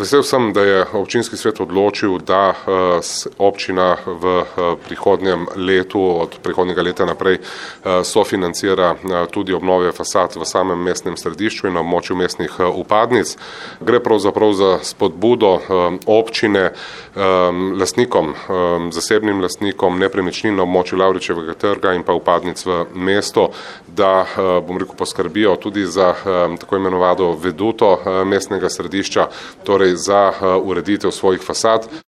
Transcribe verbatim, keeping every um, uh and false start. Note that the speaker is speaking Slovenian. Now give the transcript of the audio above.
Vesel sem, da je občinski svet odločil, da občina v prihodnjem letu, od prihodnjega leta naprej, sofinancira tudi obnove fasad v samem mestnem središču in na območju mestnih vpadnic. Gre pravzaprav za spodbudo občine lastnikom, zasebnim lastnikom nepremičnin na območju Lavričevega trga in pa vpadnic v mesto, da, bom rekel, poskrbijo tudi za tako imenovano veduto mestnega središča, torej za ureditev svojih fasad.